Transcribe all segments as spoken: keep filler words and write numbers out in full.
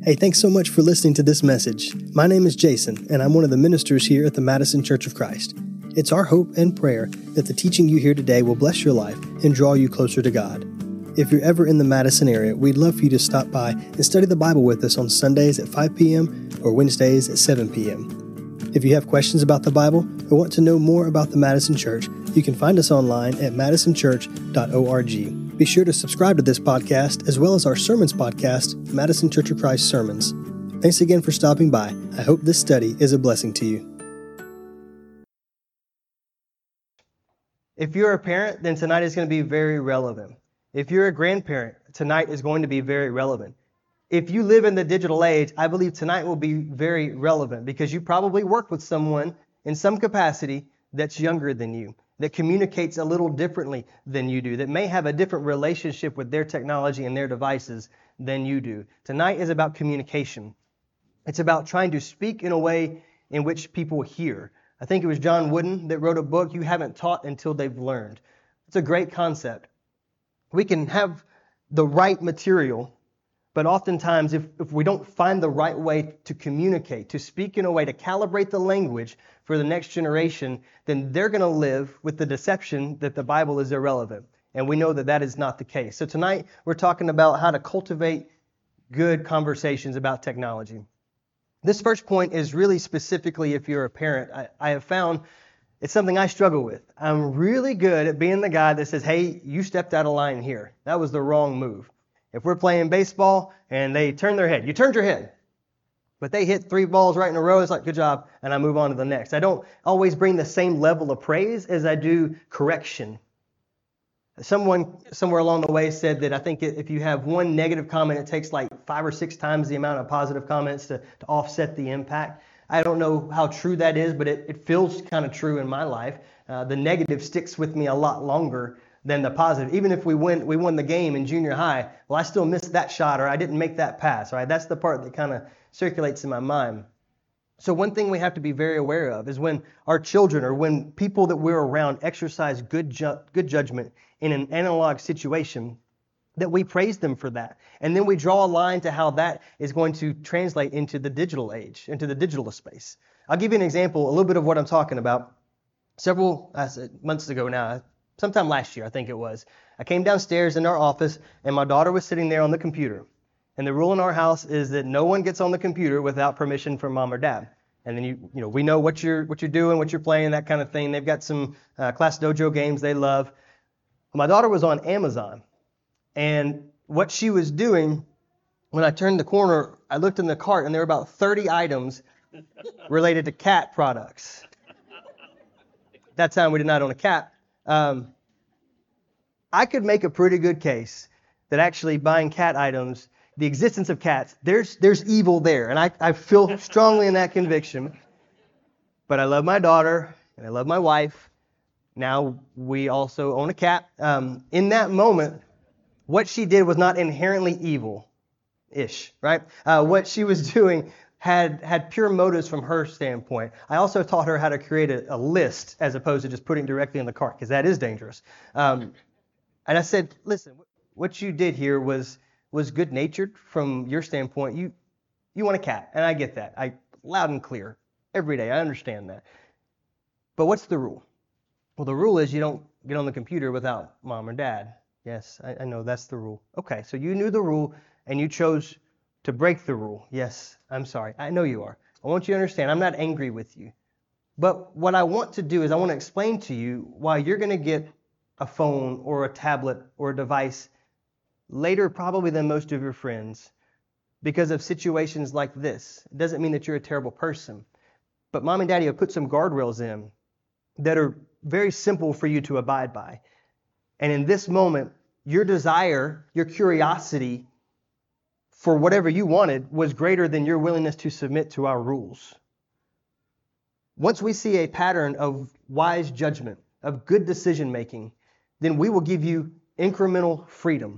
Hey, thanks so much for listening to this message. My name is Jason, and I'm one of the ministers here at the Madison Church of Christ. It's our hope and prayer that the teaching you hear today will bless your life and draw you closer to God. If you're ever in the Madison area, we'd love for you to stop by and study the Bible with us on Sundays at five p.m. or Wednesdays at seven p.m. If you have questions about the Bible or want to know more about the Madison Church, you can find us online at madison church dot org. Be sure to subscribe to this podcast as well as our sermons podcast, Madison Church of Christ Sermons. Thanks again for stopping by. I hope this study is a blessing to you. If you're a parent, then tonight is going to be very relevant. If you're a grandparent, tonight is going to be very relevant. If you live in the digital age, I believe tonight will be very relevant because you probably work with someone in some capacity that's younger than you, that communicates a little differently than you do, that may have a different relationship with their technology and their devices than you do. Tonight is about communication. It's about trying to speak in a way in which people hear. I think it was John Wooden that wrote a book, You Haven't Taught Until They've Learned. It's a great concept. We can have the right material, but oftentimes if, if we don't find the right way to communicate, to speak in a way, to calibrate the language for the next generation, then they're going to live with the deception that the Bible is irrelevant. And we know that that is not the case. So tonight we're talking about how to cultivate good conversations about technology. This first point is really specifically if you're a parent. I, I have found it's something I struggle with. I'm really good at being the guy that says, hey, you stepped out of line here. That was the wrong move. If we're playing baseball and they turn their head, you turned your head. But they hit three balls right in a row, it's like, good job, and I move on to the next. I don't always bring the same level of praise as I do correction. Someone somewhere along the way said that I think if you have one negative comment, it takes like five or six times the amount of positive comments to, to offset the impact. I don't know how true that is, but it, it feels kind of true in my life. Uh, the negative sticks with me a lot longer than the positive. Even if we win, we won the game in junior high, well, I still missed that shot or I didn't make that pass. Right? That's the part that kind of circulates in my mind. So one thing we have to be very aware of is when our children or when people that we're around exercise good ju- good judgment in an analog situation, that we praise them for that. And then we draw a line to how that is going to translate into the digital age, into the digital space. I'll give you an example, a little bit of what I'm talking about. Several uh, months ago now, sometime last year, I think it was, I came downstairs in our office and my daughter was sitting there on the computer. And the rule in our house is that no one gets on the computer without permission from mom or dad. And then you, you know, we know what you're what you're doing, what you're playing, that kind of thing. They've got some uh, Class Dojo games they love. My daughter was on Amazon, and what she was doing, when I turned the corner, I looked in the cart, and there were about thirty items related to cat products. At that time, we did not own a cat. Um, I could make a pretty good case that actually buying cat items, the existence of cats, there's there's evil there. And I, I feel strongly in that conviction. But I love my daughter, and I love my wife. Now we also own a cat. Um, in that moment, what she did was not inherently evil-ish, right? Uh, what she was doing had had pure motives from her standpoint. I also taught her how to create a, a list as opposed to just putting directly in the cart, because that is dangerous. Um, and I said, listen, what you did here was was good-natured from your standpoint. You you want a cat, and I get that. I loud and clear every day. I understand that. But what's the rule? Well, the rule is you don't get on the computer without mom or dad. Yes, I, I know that's the rule. Okay, so you knew the rule, and you chose to break the rule. Yes, I'm sorry. I know you are. I want you to understand, I'm not angry with you. But what I want to do is I want to explain to you why you're going to get a phone or a tablet or a device later probably than most of your friends because of situations like this. It doesn't mean that you're a terrible person. But mom and daddy have put some guardrails in that are very simple for you to abide by. And in this moment, your desire, your curiosity for whatever you wanted was greater than your willingness to submit to our rules. Once we see a pattern of wise judgment, of good decision making, then we will give you incremental freedom.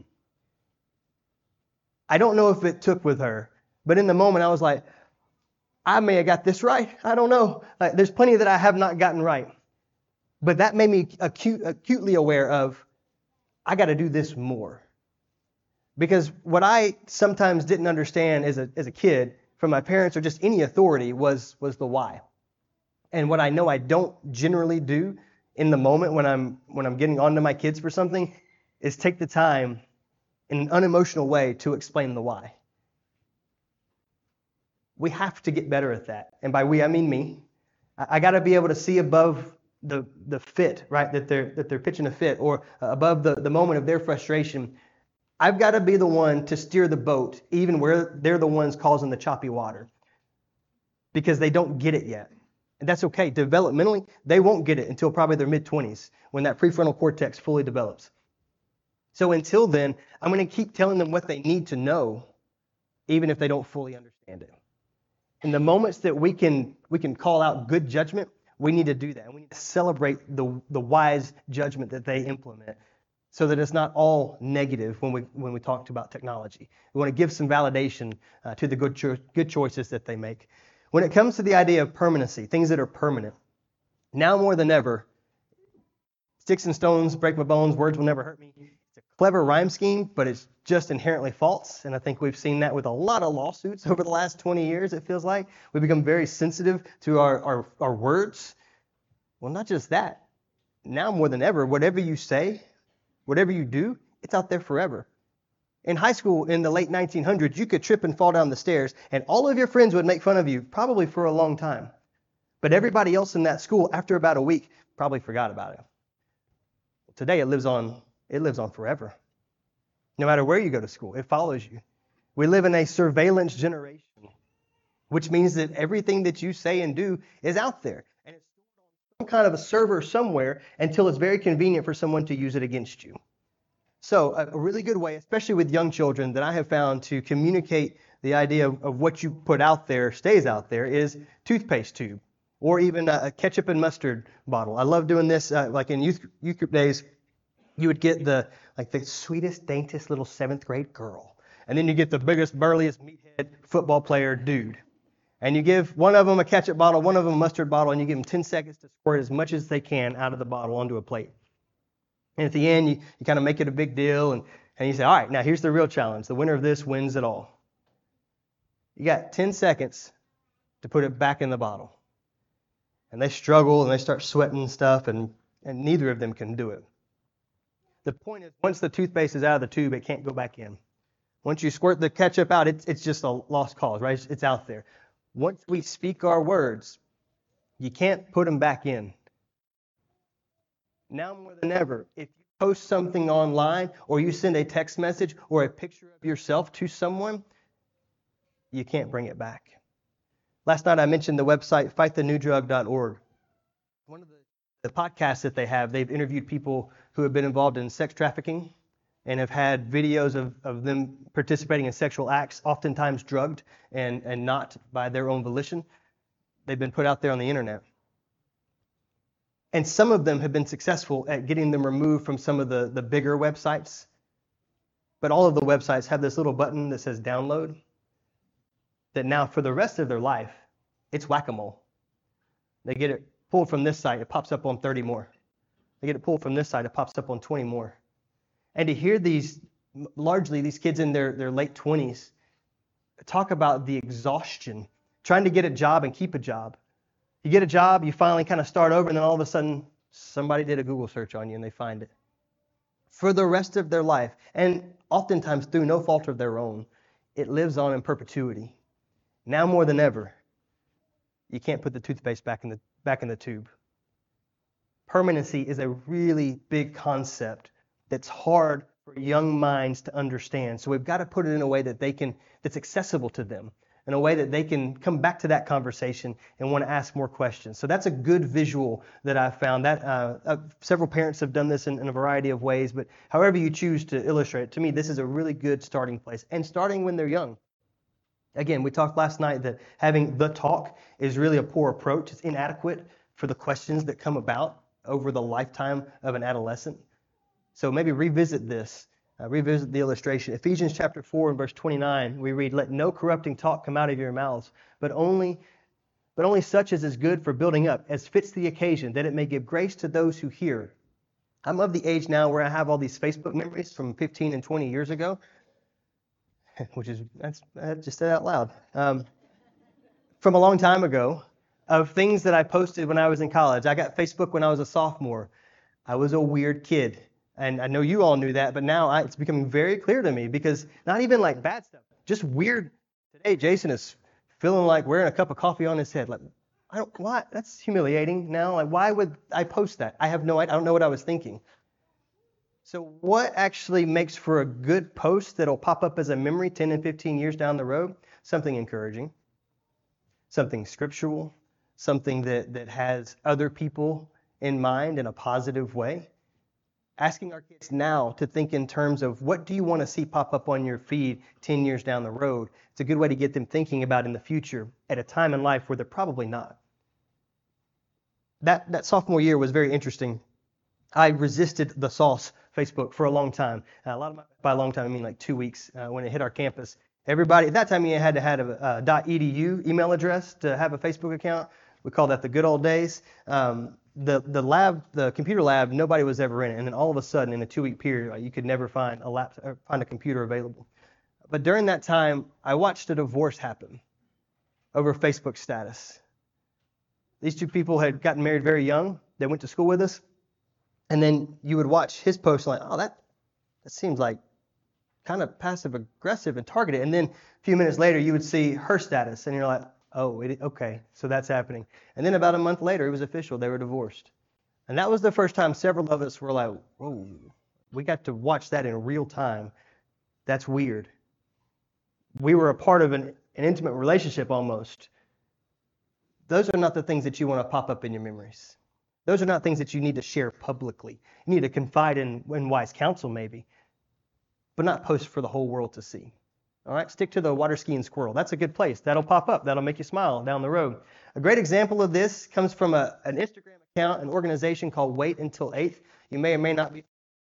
I don't know if it took with her, but in the moment I was like, I may have got this right. I don't know. Like, there's plenty that I have not gotten right. But that made me acute, acutely aware of, I got to do this more. Because what I sometimes didn't understand as a, as a kid from my parents or just any authority was, was the why. And what I know I don't generally do in the moment when I'm, when I'm getting on to my kids for something is take the time in an unemotional way to explain the why. We have to get better at that. And by we, I mean me. I, I got to be able to see above the the fit, right, that they're that they're pitching a fit, or above the, the moment of their frustration. I've got to be the one to steer the boat, even where they're the ones causing the choppy water, because they don't get it yet. And that's okay. Developmentally, they won't get it until probably their mid-twenties, when that prefrontal cortex fully develops. So until then, I'm going to keep telling them what they need to know, even if they don't fully understand it. In the moments that we can we can call out good judgment, we need to do that. And we need to celebrate the, the wise judgment that they implement, so that it's not all negative when we when we talk about technology. We want to give some validation uh, to the good cho- good choices that they make. When it comes to the idea of permanency, things that are permanent, now more than ever, sticks and stones break my bones, words will never hurt me. It's a clever rhyme scheme, but it's just inherently false. And I think we've seen that with a lot of lawsuits over the last twenty years, it feels like. We've become very sensitive to our, our, our words. Well, not just that. Now more than ever, whatever you say, whatever you do, it's out there forever. In high school in the late nineteen hundreds, you could trip and fall down the stairs, and all of your friends would make fun of you, probably for a long time. But everybody else in that school, after about a week, probably forgot about it. Today, it lives on, it lives on forever. No matter where you go to school, it follows you. We live in a surveillance generation, which means that everything that you say and do is out there. And it's stored on some kind of a server somewhere until it's very convenient for someone to use it against you. So a, a really good way, especially with young children, that I have found to communicate the idea of, of what you put out there stays out there is toothpaste tube, or even a, a ketchup and mustard bottle. I love doing this, uh, like in youth, youth group days. You would get the like the sweetest, daintiest little seventh grade girl. And then you get the biggest, burliest, meathead football player dude. And you give one of them a ketchup bottle, one of them a mustard bottle, and you give them ten seconds to squirt as much as they can out of the bottle onto a plate. And at the end, you, you kind of make it a big deal, and, and you say, all right, now here's the real challenge. The winner of this wins it all. You got ten seconds to put it back in the bottle. And they struggle, and they start sweating and stuff, and, and neither of them can do it. The point is, once the toothpaste is out of the tube, it can't go back in. Once you squirt the ketchup out, it's, it's just a lost cause, right? It's, it's out there. Once we speak our words, you can't put them back in. Now more than ever, if you post something online, or you send a text message or a picture of yourself to someone, you can't bring it back. Last night I mentioned the website fight the new drug dot org. One of the, the podcasts that they have, they've interviewed people who have been involved in sex trafficking and have had videos of, of them participating in sexual acts, oftentimes drugged and, and not by their own volition. They've been put out there on the internet. And some of them have been successful at getting them removed from some of the, the bigger websites. But all of the websites have this little button that says download, that now for the rest of their life, it's whack-a-mole. They get it pulled from this site, it pops up on thirty more. They get it pulled from this side, it pops up on twenty more. And to hear these, largely these kids in their, their late twenties, talk about the exhaustion, trying to get a job and keep a job. You get a job, you finally kind of start over, and then all of a sudden, somebody did a Google search on you and they find it. For the rest of their life, and oftentimes through no fault of their own, it lives on in perpetuity. Now more than ever, you can't put the toothpaste back in the back in the tube. Permanency is a really big concept that's hard for young minds to understand. So we've got to put it in a way that they can, that's accessible to them, in a way that they can come back to that conversation and want to ask more questions. So that's a good visual that I've found. That uh, uh, several parents have done this in, in a variety of ways, but however you choose to illustrate it, to me, this is a really good starting place, and starting when they're young. Again, we talked last night that having the talk is really a poor approach. It's inadequate for the questions that come about over the lifetime of an adolescent. So maybe revisit this, uh, revisit the illustration. Ephesians chapter four and verse twenty-nine, we read, "Let no corrupting talk come out of your mouths, but only, but only such as is good for building up, as fits the occasion, that it may give grace to those who hear." I'm of the age now where I have all these Facebook memories from fifteen and twenty years ago. which is, that's, I just said out loud, um, from a long time ago, of things that I posted when I was in college. I got Facebook when I was a sophomore. I was a weird kid. And I know you all knew that, but now I, it's becoming very clear to me, because not even like bad stuff, just weird. Today, Jason is feeling like wearing a cup of coffee on his head. Like, I don't, why? That's humiliating now. Like, why would I post that? I have no idea. I don't know what I was thinking. So what actually makes for a good post that'll pop up as a memory ten and fifteen years down the road? Something encouraging, something scriptural, something that, that has other people in mind in a positive way. Asking our kids now to think in terms of, what do you want to see pop up on your feed ten years down the road? It's a good way to get them thinking about in the future at a time in life where they're probably not. That, that sophomore year was very interesting. I resisted the sauce Facebook for a long time. Uh, a lot of my, by a long time, I mean like two weeks uh, when it hit our campus. Everybody, at that time, you had to have a, a .edu email address to have a Facebook account. We call that the good old days. Um, the the lab, the computer lab, nobody was ever in it, and then all of a sudden, in a two-week period, like, you could never find a lap, or find a computer available. But during that time, I watched a divorce happen over Facebook status. These two people had gotten married very young. They went to school with us, and then you would watch his post like, oh, that that seems like kind of passive aggressive and targeted. And then a few minutes later, you would see her status, and you're like, oh, it, okay, so that's happening. And then about a month later, it was official. They were divorced. And that was the first time several of us were like, whoa, we got to watch that in real time. That's weird. We were a part of an, an intimate relationship almost. Those are not the things that you want to pop up in your memories. Those are not things that you need to share publicly. You need to confide in, in wise counsel maybe, but not post for the whole world to see. All right, stick to the water skiing squirrel. That's a good place. That'll pop up. That'll make you smile down the road. A great example of this comes from a, an Instagram account, an organization called Wait Until eighth. You may or may not be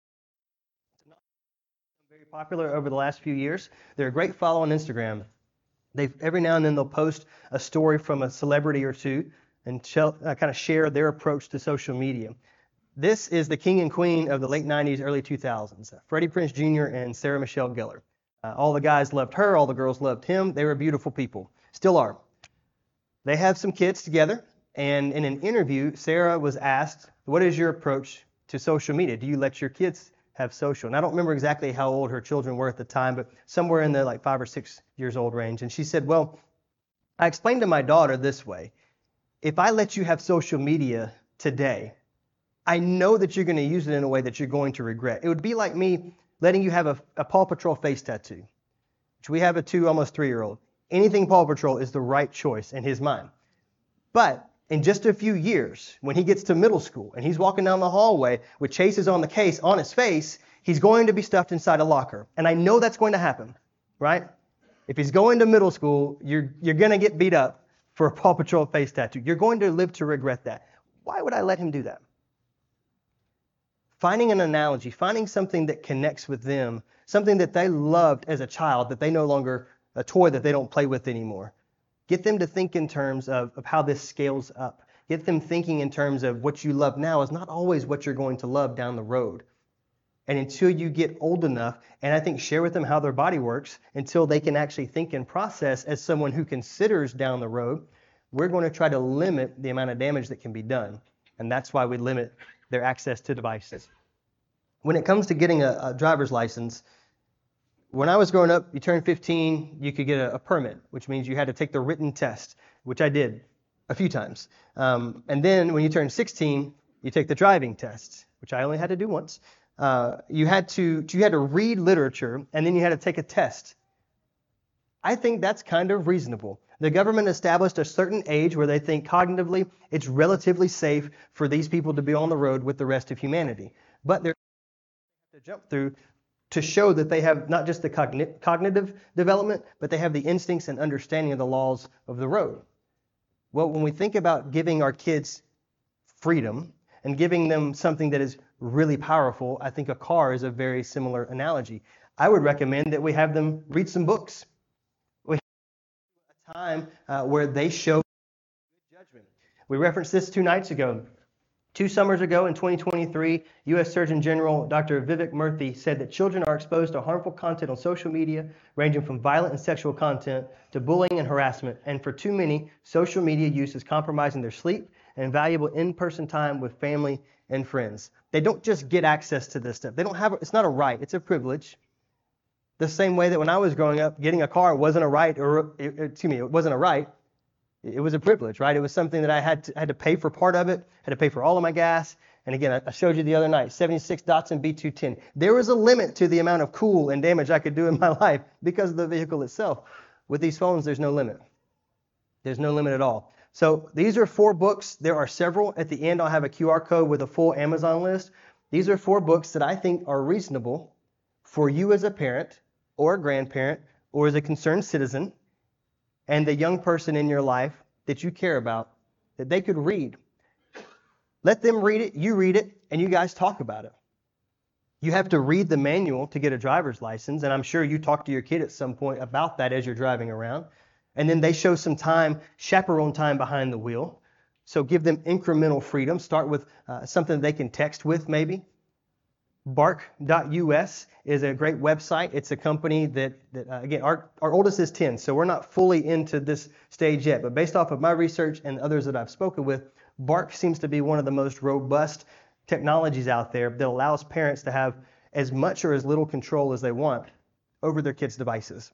very popular over the last few years. They're a great follow on Instagram. They every now and then they'll post a story from a celebrity or two and uh, kind of share their approach to social media. This is the king and queen of the late nineties, early two thousands, Freddie Prinze Junior and Sarah Michelle Gellar. Uh, all the guys loved her. All the girls loved him. They were beautiful people. Still are. They have some kids together. And in an interview, Sarah was asked, what is your approach to social media? Do you let your kids have social? And I don't remember exactly how old her children were at the time, but somewhere in the like five or six years old range. And she said, well, I explained to my daughter this way. If I let you have social media today, I know that you're going to use it in a way that you're going to regret. It would be like me letting you have a, a Paw Patrol face tattoo, which we have a two, almost three-year-old. Anything Paw Patrol is the right choice in his mind. But in just a few years, when he gets to middle school and he's walking down the hallway with Chase's on the case on his face, he's going to be stuffed inside a locker. And I know that's going to happen, right? If he's going to middle school, you're, you're going to get beat up for a Paw Patrol face tattoo. You're going to live to regret that. Why would I let him do that? Finding an analogy, finding something that connects with them, something that they loved as a child that they no longer, a toy that they don't play with anymore. Get them to think in terms of, of how this scales up. Get them thinking in terms of what you love now is not always what you're going to love down the road. And until you get old enough, and I think share with them how their body works, until they can actually think and process as someone who considers down the road, we're going to try to limit the amount of damage that can be done. And that's why we limit their access to devices. When it comes to getting a, a driver's license, when I was growing up, you turned fifteen, you could get a, a permit, which means you had to take the written test, which I did a few times. Um, and then when you turned sixteen, you take the driving test, which I only had to do once. Uh, you had to you had to read literature, and then you had to take a test. I think that's kind of reasonable. The government established a certain age where they think cognitively it's relatively safe for these people to be on the road with the rest of humanity. But they're to jump through to show that they have not just the cogn- cognitive development, but they have the instincts and understanding of the laws of the road. Well, when we think about giving our kids freedom and giving them something that is really powerful, I think a car is a very similar analogy. I would recommend that we have them read some books. We have a time uh, where they show good judgment. We referenced this two nights ago. Two summers ago in twenty twenty-three, U S Surgeon General Doctor Vivek Murthy said that children are exposed to harmful content on social media, ranging from violent and sexual content to bullying and harassment. And for too many, social media use is compromising their sleep and valuable in-person time with family and friends. They don't just get access to this stuff. They don't have, it's not a right, it's a privilege. The same way that when I was growing up, getting a car wasn't a right, or excuse me, it wasn't a right. It was a privilege, right? It was something that I had to, had to pay for part of it, had to pay for all of my gas. And again, I showed you the other night, seventy-six Datsun B two ten. There was a limit to the amount of cool and damage I could do in my life because of the vehicle itself. With these phones, there's no limit. There's no limit at all. So these are four books. There are several. At the end, I'll have a Q R code with a full Amazon list. These are four books that I think are reasonable for you as a parent or a grandparent or as a concerned citizen and the young person in your life that you care about, that they could read. Let them read it, you read it, and you guys talk about it. You have to read the manual to get a driver's license, and I'm sure you talk to your kid at some point about that as you're driving around. And then they show some time, chaperone time behind the wheel. So give them incremental freedom. Start with uh, something they can text with maybe. Bark dot U S is a great website. It's a company that, that uh, again, our, our oldest is ten, so we're not fully into this stage yet. But based off of my research and others that I've spoken with, Bark seems to be one of the most robust technologies out there that allows parents to have as much or as little control as they want over their kids' devices.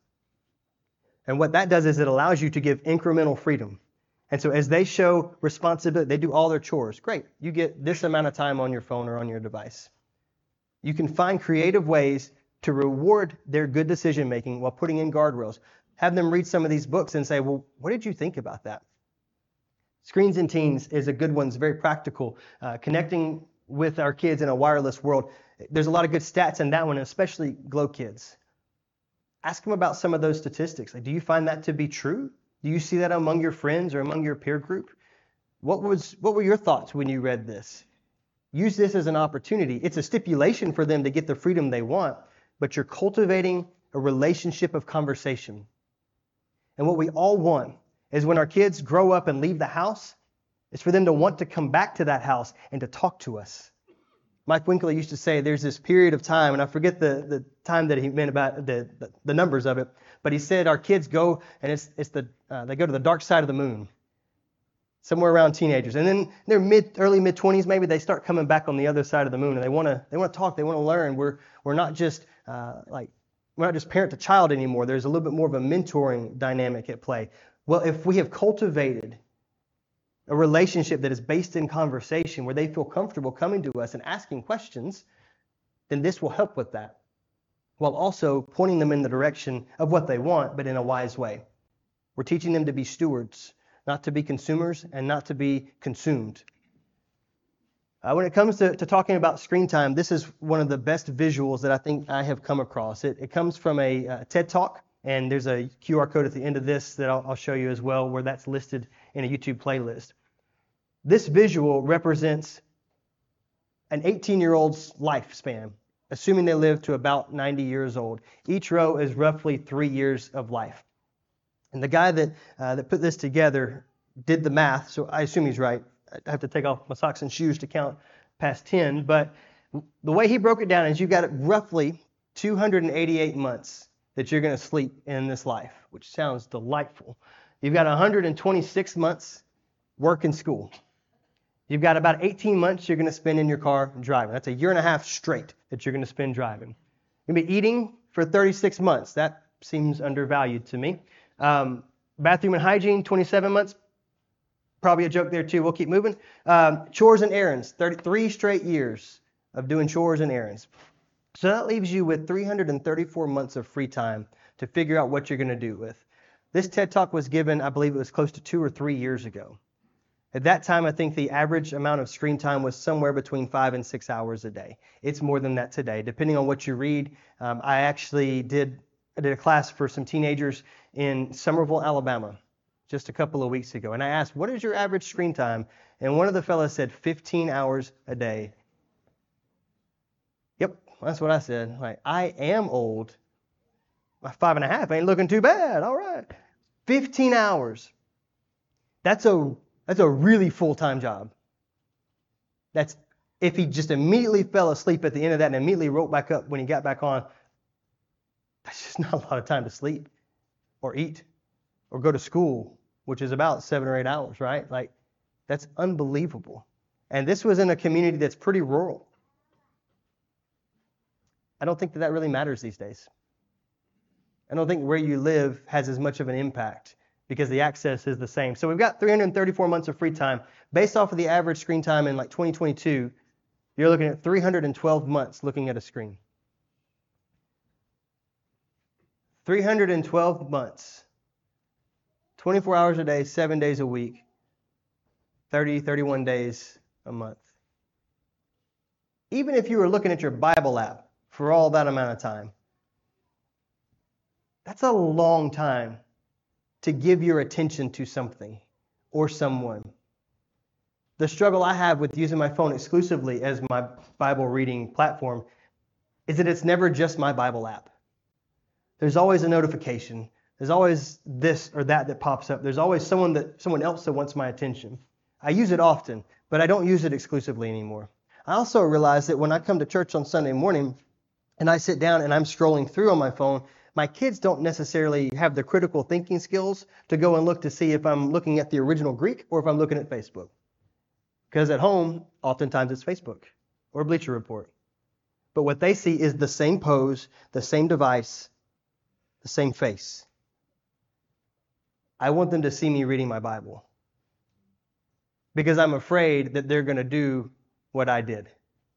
And what that does is it allows you to give incremental freedom. And so as they show responsibility, they do all their chores. Great, you get this amount of time on your phone or on your device. You can find creative ways to reward their good decision making while putting in guardrails. Have them read some of these books and say, well, what did you think about that? Screens and Teens is a good one. It's very practical. Uh, connecting with our kids in a wireless world. There's a lot of good stats in that one, especially Glow Kids. Ask them about some of those statistics. Like, do you find that to be true? Do you see that among your friends or among your peer group? What was what were your thoughts when you read this? Use this as an opportunity. It's a stipulation for them to get the freedom they want, but you're cultivating a relationship of conversation. And what we all want is when our kids grow up and leave the house, is for them to want to come back to that house and to talk to us. Mike Winkler used to say there's this period of time, and I forget the, the time that he meant about the, the, the numbers of it, but he said our kids go and it's it's the uh, they go to the dark side of the moon, somewhere around teenagers, and then they're mid early mid twenties maybe they start coming back on the other side of the moon, and they want to they want to talk, they want to learn. We're we're not just uh, like we're not just parent to child anymore. There's a little bit more of a mentoring dynamic at play. Well, if we have cultivated a relationship that is based in conversation where they feel comfortable coming to us and asking questions, then this will help with that, while also pointing them in the direction of what they want, but in a wise way. We're teaching them to be stewards, not to be consumers and not to be consumed. Uh, when it comes to, to talking about screen time, this is one of the best visuals that I think I have come across. It, it comes from a uh, TED Talk, and there's a Q R code at the end of this that I'll, I'll show you as well, where that's listed in a YouTube playlist. This visual represents an eighteen-year-old's lifespan, assuming they live to about ninety years old. Each row is roughly three years of life. And the guy that uh, that put this together did the math, so I assume he's right. I have to take off my socks and shoes to count past ten, but the way he broke it down is you've got roughly two hundred eighty-eight months that you're going to sleep in this life, which sounds delightful. You've got one hundred twenty-six months work and school. You've got about eighteen months you're going to spend in your car driving. That's a year and a half straight that you're going to spend driving. You're going to be eating for thirty-six months. That seems undervalued to me. Um, bathroom and hygiene, twenty-seven months. Probably a joke there too. We'll keep moving. Um, chores and errands, thirty-three straight years of doing chores and errands. So that leaves you with three hundred thirty-four months of free time to figure out what you're going to do with. This TED Talk was given, I believe it was close to two or three years ago. At that time, I think the average amount of screen time was somewhere between five and six hours a day. It's more than that today, depending on what you read. Um, I actually did, I did a class for some teenagers in Summerville, Alabama, just a couple of weeks ago. And I asked, what is your average screen time? And one of the fellows said fifteen hours a day. Yep, that's what I said. Like, I am old. My five and a half ain't looking too bad. All right. fifteen hours. That's a That's a really full-time job. That's if he just immediately fell asleep at the end of that and immediately woke back up when he got back on, that's just not a lot of time to sleep or eat or go to school, which is about seven or eight hours, right? Like, that's unbelievable. And this was in a community that's pretty rural. I don't think that that really matters these days. I don't think where you live has as much of an impact because the access is the same. So we've got three hundred thirty-four months of free time. Based off of the average screen time in like twenty twenty-two, you're looking at three hundred twelve months looking at a screen. three hundred twelve months. twenty-four hours a day, seven days a week, thirty, thirty-one days a month. Even if you were looking at your Bible app for all that amount of time, that's a long time to give your attention to something or someone. The struggle I have with using my phone exclusively as my Bible reading platform is that it's never just my Bible app. There's always a notification. There's always this or that that pops up. There's always someone that someone else that wants my attention. I use it often, but I don't use it exclusively anymore. I also realize that when I come to church on Sunday morning and I sit down and I'm scrolling through on my phone, my kids don't necessarily have the critical thinking skills to go and look to see if I'm looking at the original Greek or if I'm looking at Facebook. Because at home, oftentimes it's Facebook or Bleacher Report. But what they see is the same pose, the same device, the same face. I want them to see me reading my Bible because I'm afraid that they're going to do what I did.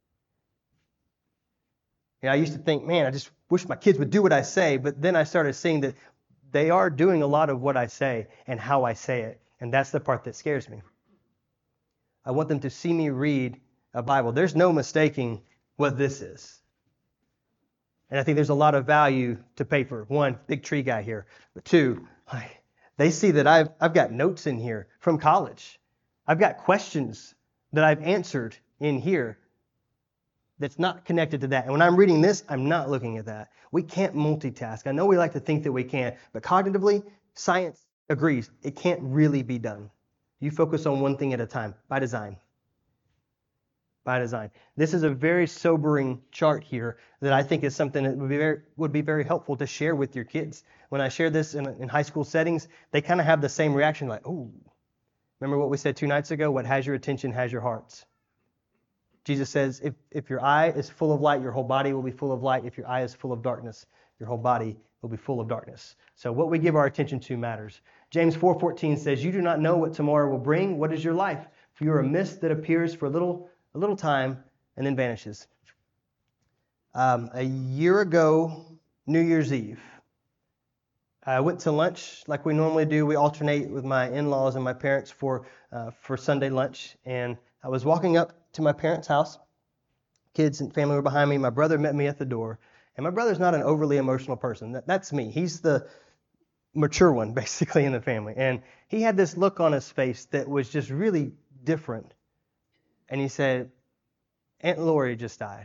You know, I used to think, man, I just wish my kids would do what I say, but then I started seeing that they are doing a lot of what I say and how I say it, and that's the part that scares me. I want them to see me read a Bible. There's no mistaking what this is. And I think there's a lot of value to pay for. One, big tree guy here. But two, like, they see that I've I've got notes in here from college. I've got questions that I've answered in here that's not connected to that. And when I'm reading this, I'm not looking at that. We can't multitask. I know we like to think that we can, but cognitively, science agrees it can't really be done. You focus on one thing at a time, by design. By design. This is a very sobering chart here that I think is something that would be very, would be very helpful to share with your kids. When I share this in, in high school settings, they kind of have the same reaction, like, oh, remember what we said two nights ago? What has your attention has your hearts. Jesus says, if, if your eye is full of light, your whole body will be full of light. If your eye is full of darkness, your whole body will be full of darkness. So what we give our attention to matters. James four fourteen says, you do not know what tomorrow will bring. What is your life? For you are a mist that appears for a little, a little time and then vanishes. Um, a year ago, New Year's Eve, I went to lunch like we normally do. We alternate with my in-laws and my parents for uh, for Sunday lunch. And I was walking up to my parents' house. Kids and family were behind me. My brother met me at the door. And my brother's not an overly emotional person. That, that's me. He's the mature one, basically, in the family. And he had this look on his face that was just really different. And he said, Aunt Lori just died.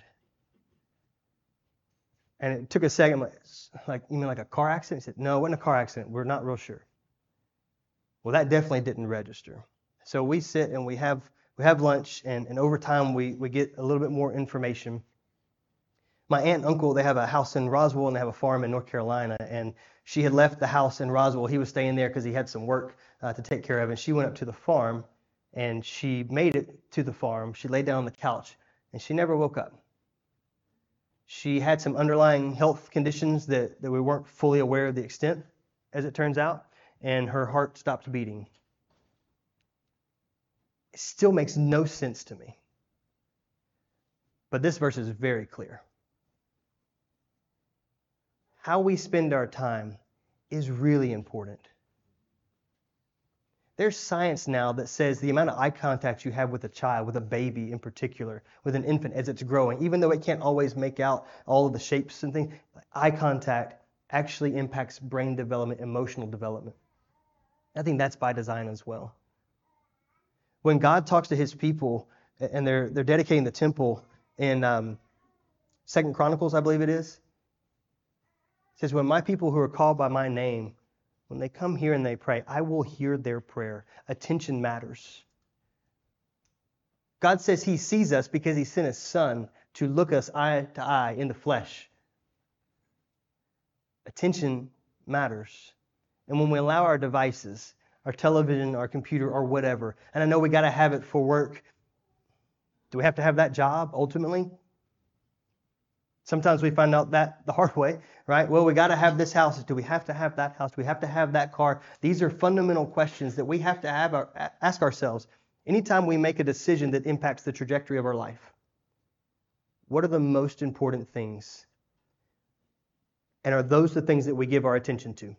And it took a second, like, like, you mean like a car accident? He said, no, it wasn't a car accident. We're not real sure. Well, that definitely didn't register. So we sit and we have we have lunch, and, and over time we, we get a little bit more information. My aunt and uncle, they have a house in Roswell and they have a farm in North Carolina. And she had left the house in Roswell. He was staying there because he had some work uh, to take care of. And she went up to the farm, and she made it to the farm. She laid down on the couch, and she never woke up. She had some underlying health conditions that, that we weren't fully aware of the extent, as it turns out, and her heart stopped beating. It still makes no sense to me. But this verse is very clear. How we spend our time is really important. There's science now that says the amount of eye contact you have with a child, with a baby in particular, with an infant as it's growing, even though it can't always make out all of the shapes and things, eye contact actually impacts brain development, emotional development. I think that's by design as well. When God talks to his people and they're they're dedicating the temple in um, Second Chronicles, I believe it is, it says, when my people who are called by my name, when they come here and they pray, I will hear their prayer. Attention matters. God says he sees us because he sent his son to look us eye to eye in the flesh. Attention matters. And when we allow our devices, our television, our computer, or whatever, and I know we got to have it for work. Do we have to have that job ultimately? Sometimes we find out that the hard way, right? Well, we got to have this house. Do we have to have that house? Do we have to have that car? These are fundamental questions that we have to have our, ask ourselves anytime we make a decision that impacts the trajectory of our life. What are the most important things? And are those the things that we give our attention to?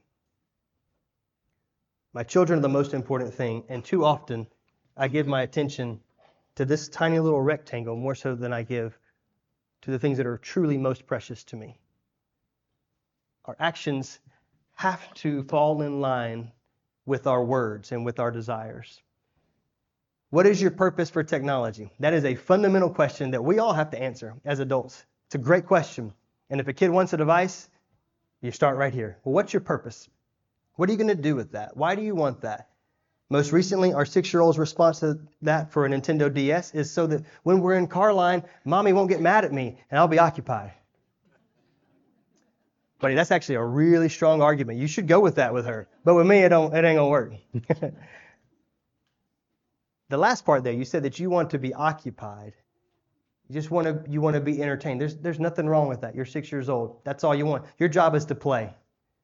My children are the most important thing, and too often I give my attention to this tiny little rectangle more so than I give to the things that are truly most precious to me. Our actions have to fall in line with our words and with our desires. What is your purpose for technology? That is a fundamental question that we all have to answer as adults. It's a great question. And if a kid wants a device, you start right here. Well, what's your purpose? What are you going to do with that? Why do you want that? Most recently, our six-year-old's response to that for a Nintendo D S is so that when we're in car line, Mommy won't get mad at me and I'll be occupied. Buddy, that's actually a really strong argument. You should go with that with her. But with me, it, don't, it ain't going to work. The last part there, you said that you want to be occupied. You just want to you want to be entertained. There's, there's nothing wrong with that. You're six years old. That's all you want. Your job is to play.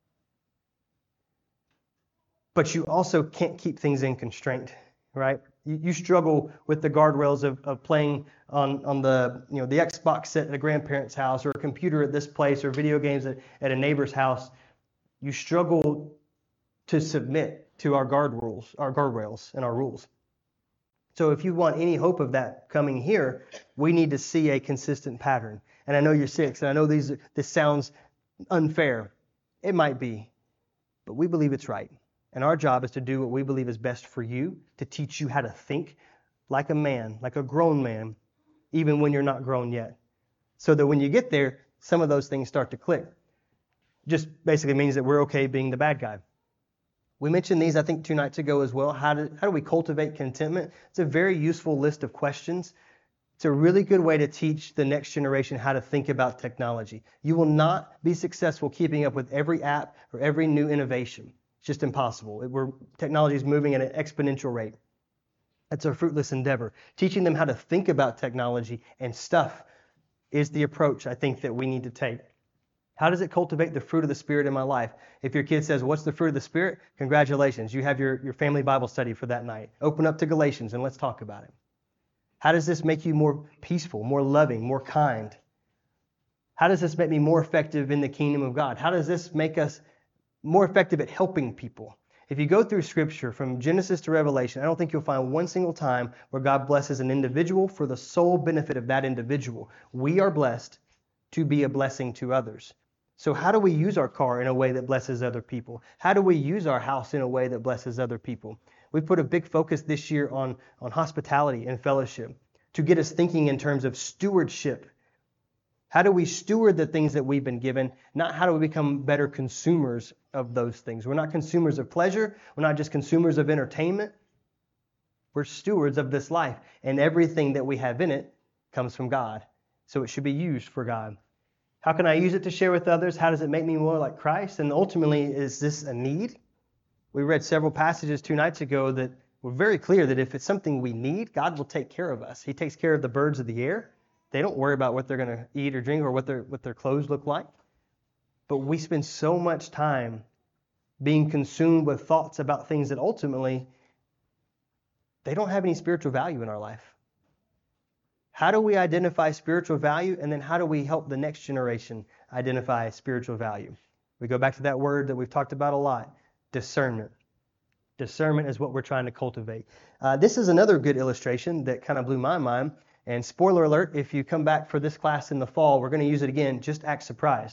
But you also can't keep things in constraint, right? You, you struggle with the guardrails of, of playing on, on the you know the Xbox set at a grandparent's house or a computer at this place or video games at, at a neighbor's house. You struggle to submit to our guard rules, our guardrails and our rules. So if you want any hope of that coming here, we need to see a consistent pattern. And I know you're six, and I know these this sounds unfair. It might be, but we believe it's right. And our job is to do what we believe is best for you, to teach you how to think like a man, like a grown man, even when you're not grown yet. So that when you get there, some of those things start to click. Just basically means that we're okay being the bad guy. We mentioned these, I think, two nights ago as well. How do, how do we cultivate contentment? It's a very useful list of questions. It's a really good way to teach the next generation how to think about technology. You will not be successful keeping up with every app or every new innovation. It's just impossible. It, we're, technology is moving at an exponential rate. That's a fruitless endeavor. Teaching them how to think about technology and stuff is the approach I think that we need to take. How does it cultivate the fruit of the Spirit in my life? If your kid says, what's the fruit of the Spirit? Congratulations. You have your, your family Bible study for that night. Open up to Galatians and let's talk about it. How does this make you more peaceful, more loving, more kind? How does this make me more effective in the kingdom of God? How does this make us more effective at helping people? If you go through Scripture from Genesis to Revelation, I don't think you'll find one single time where God blesses an individual for the sole benefit of that individual. We are blessed to be a blessing to others. So how do we use our car in a way that blesses other people? How do we use our house in a way that blesses other people? We put a big focus this year on, on hospitality and fellowship to get us thinking in terms of stewardship. How do we steward the things that we've been given? Not how do we become better consumers of those things. We're not consumers of pleasure. We're not just consumers of entertainment. We're stewards of this life. And everything that we have in it comes from God. So it should be used for God. How can I use it to share with others? How does it make me more like Christ? And ultimately, is this a need? We read several passages two nights ago that were very clear that if it's something we need, God will take care of us. He takes care of the birds of the air. They don't worry about what they're going to eat or drink or what their what their clothes look like. But we spend so much time being consumed with thoughts about things that ultimately they don't have any spiritual value in our life. How do we identify spiritual value, and then how do we help the next generation identify spiritual value? We go back to that word that we've talked about a lot, discernment. Discernment is what we're trying to cultivate. Uh, this is another good illustration that kind of blew my mind. And spoiler alert, if you come back for this class in the fall, we're going to use it again. Just act surprised.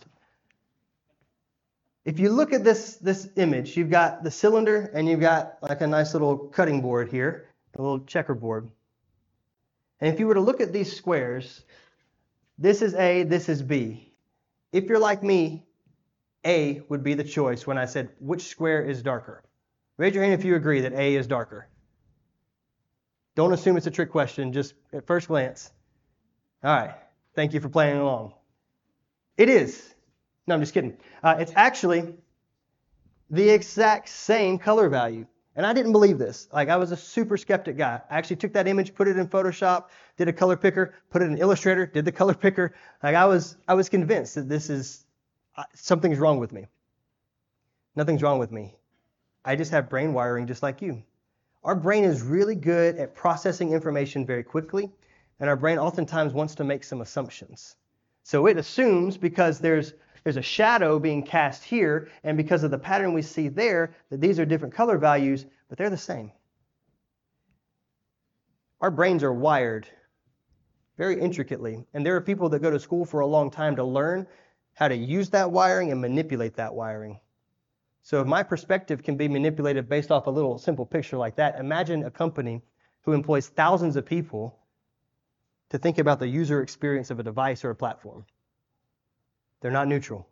If you look at this, this image, you've got the cylinder and you've got like a nice little cutting board here, a little checkerboard. And if you were to look at these squares, this is A, this is B. If you're like me, A would be the choice when I said, which square is darker? Raise your hand if you agree that A is darker. Don't assume it's a trick question, just at first glance. All right. Thank you for playing along. It is. No, I'm just kidding. Uh, it's actually the exact same color value. And I didn't believe this. Like, I was a super skeptic guy. I actually took that image, put it in Photoshop, did a color picker, put it in Illustrator, did the color picker. Like, I was, I was convinced that this is, uh, something's wrong with me. Nothing's wrong with me. I just have brain wiring just like you. Our brain is really good at processing information very quickly, and our brain oftentimes wants to make some assumptions. So it assumes because there's there's a shadow being cast here, and because of the pattern we see there, that these are different color values, but they're the same. Our brains are wired very intricately, and there are people that go to school for a long time to learn how to use that wiring and manipulate that wiring. So if my perspective can be manipulated based off a little simple picture like that, imagine a company who employs thousands of people to think about the user experience of a device or a platform. They're not neutral.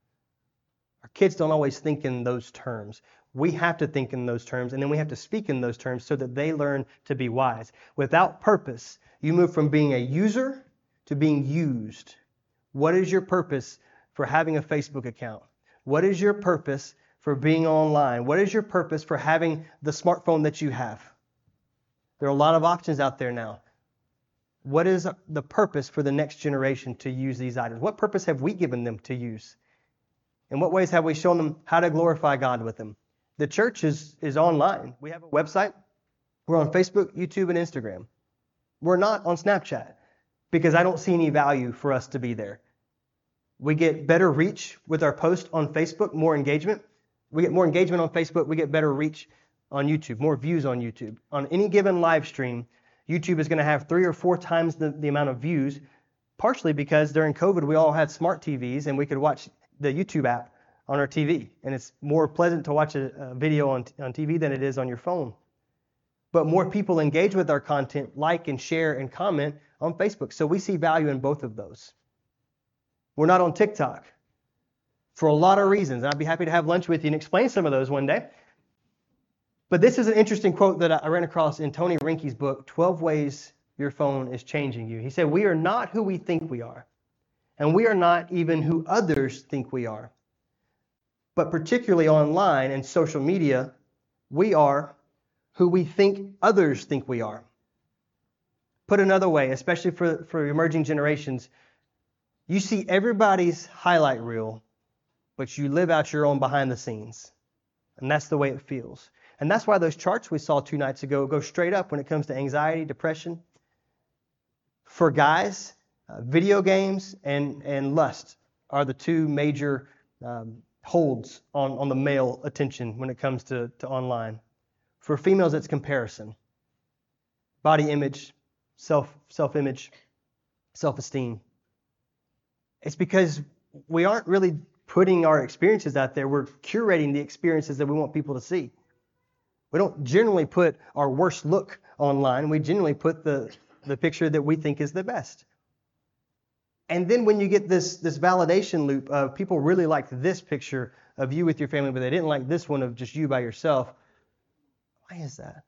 Our kids don't always think in those terms. We have to think in those terms, and then we have to speak in those terms so that they learn to be wise. Without purpose, you move from being a user to being used. What is your purpose for having a Facebook account? What is your purpose for being online? What is your purpose for having the smartphone that you have? There are a lot of options out there now. What is the purpose for the next generation to use these items? What purpose have we given them to use? In what ways have we shown them how to glorify God with them? The church is, is online. We have a website. We're on Facebook, YouTube, and Instagram. We're not on Snapchat because I don't see any value for us to be there. We get better reach with our post on Facebook, more engagement. We get more engagement on Facebook. We get better reach on YouTube, more views on YouTube. On any given live stream, YouTube is going to have three or four times the, the amount of views, partially because during COVID we all had smart T Vs and we could watch the YouTube app on our T V. And it's more pleasant to watch a, a video on, on T V than it is on your phone. But more people engage with our content, like and share and comment on Facebook. So we see value in both of those. We're not on TikTok for a lot of reasons. And I'd be happy to have lunch with you and explain some of those one day. But this is an interesting quote that I ran across in Tony Rinke's book, twelve Ways Your Phone is Changing You. He said, we are not who we think we are, and we are not even who others think we are. But particularly online and social media, we are who we think others think we are. Put another way, especially for, for emerging generations, you see everybody's highlight reel, but you live out your own behind the scenes. And that's the way it feels. And that's why those charts we saw two nights ago go straight up when it comes to anxiety, depression. For guys, uh, video games and, and lust are the two major um, holds on, on the male attention when it comes to, to online. For females, it's comparison. Body image, self, self-image, self-esteem. It's because we aren't really putting our experiences out there. We're curating the experiences that we want people to see. We don't generally put our worst look online. We generally put the, the picture that we think is the best. And then when you get this, this validation loop of people really liked this picture of you with your family, but they didn't like this one of just you by yourself, why is that?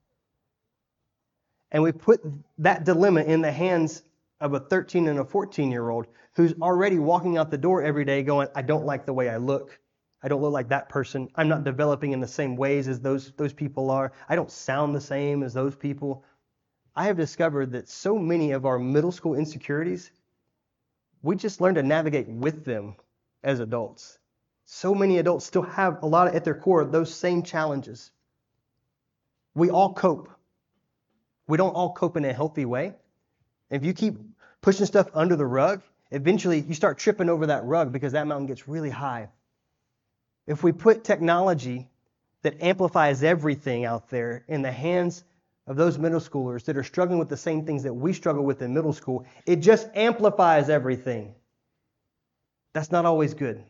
And we put that dilemma in the hands of a thirteen and a fourteen-year-old who's already walking out the door every day going, I don't like the way I look. I don't look like that person. I'm not developing in the same ways as those, those people are. I don't sound the same as those people. I have discovered that so many of our middle school insecurities, we just learn to navigate with them as adults. So many adults still have a lot of, at their core, those same challenges. We all cope. We don't all cope in a healthy way. If you keep pushing stuff under the rug, eventually you start tripping over that rug because that mountain gets really high. If we put technology that amplifies everything out there in the hands of those middle schoolers that are struggling with the same things that we struggle with in middle school, it just amplifies everything. That's not always good.